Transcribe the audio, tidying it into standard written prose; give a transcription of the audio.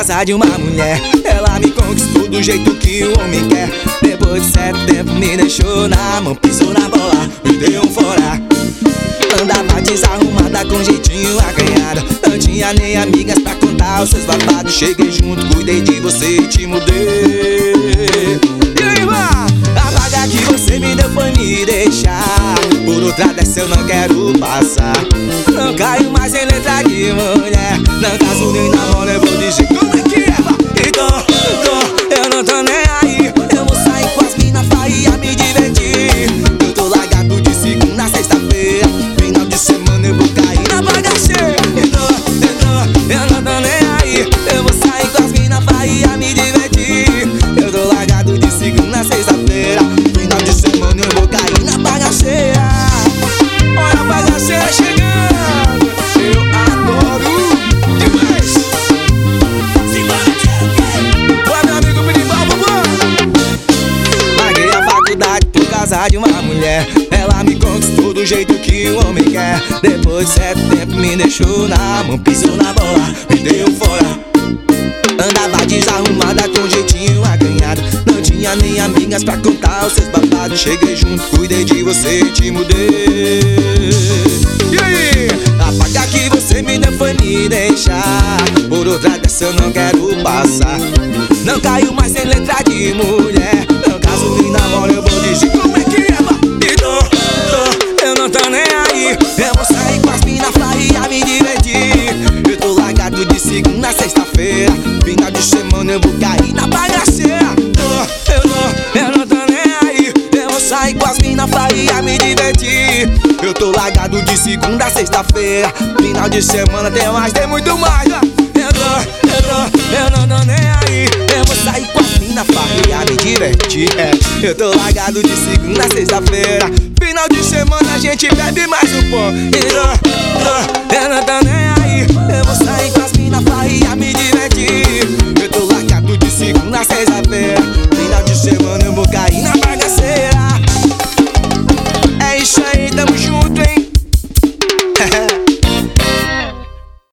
casa de uma mulher. Ela me conquistou do jeito que o homem quer. Depois de 7 tempos me deixou na mão, pisou na bola, me deu um fora. Andava desarrumada com jeitinho acanhado. Não tinha nem amigas pra contar os seus babados. Cheguei junto, cuidei de você e te mudei. E aí, irmã? A vaga que você me deu foi me deixar. Por outra dessa eu não quero passar. Não caio mais em letra de mulher. Não caso nem namoro, eu vou dizer como é que é. Então, eu não tô nem aí. Eu vou sair com as mina, faia, me divertir. Eu tô largado de segunda a sexta-feira. Final de semana eu vou cair na bagaceira. Então, eu não tô nem aí. Eu vou sair com as mina, faia, me divertir. Eu tô largado de segunda a sexta-feira. Final de semana eu vou cair na bagaceira. Olha a bagaceira chegando. Eu adoro demais. Oi, meu amigo Piribal, vovô. Larguei a faculdade por causa de uma mulher. Ela me conquistou do jeito que o homem quer. Depois de 7 tempos me deixou na mão, pisou na bola, me deu fora. Andava desarrumada com jeitinho acanhado. Não tinha nem amigas pra contar os seus babados. Cheguei junto, cuidei de você e te mudei. E aí? A paga que você me deu foi me deixar. Por outra dessa eu não quero passar. Não caio mais em letra de mulher. Não caso nem namoro, eu vou dizer como é que é. Eu não tô nem aí. Eu vou sair com as mina, faia, me divertir. Eu tô largado de segunda a sexta-feira. Final de semana eu vou cair na bagaceira. Eu não tô nem aí. Eu vou sair com as mina, faia, me divertir. Eu tô largado de segunda a sexta-feira. Final de semana tem mais, tem muito mais. Eu não tô nem aí. Eu vou sair com as mina, faia, me divertir. Eu tô largado de segunda a sexta-feira. Final de semana a gente bebe mais um pouco. Eu não tô nem aí. Eu vou sair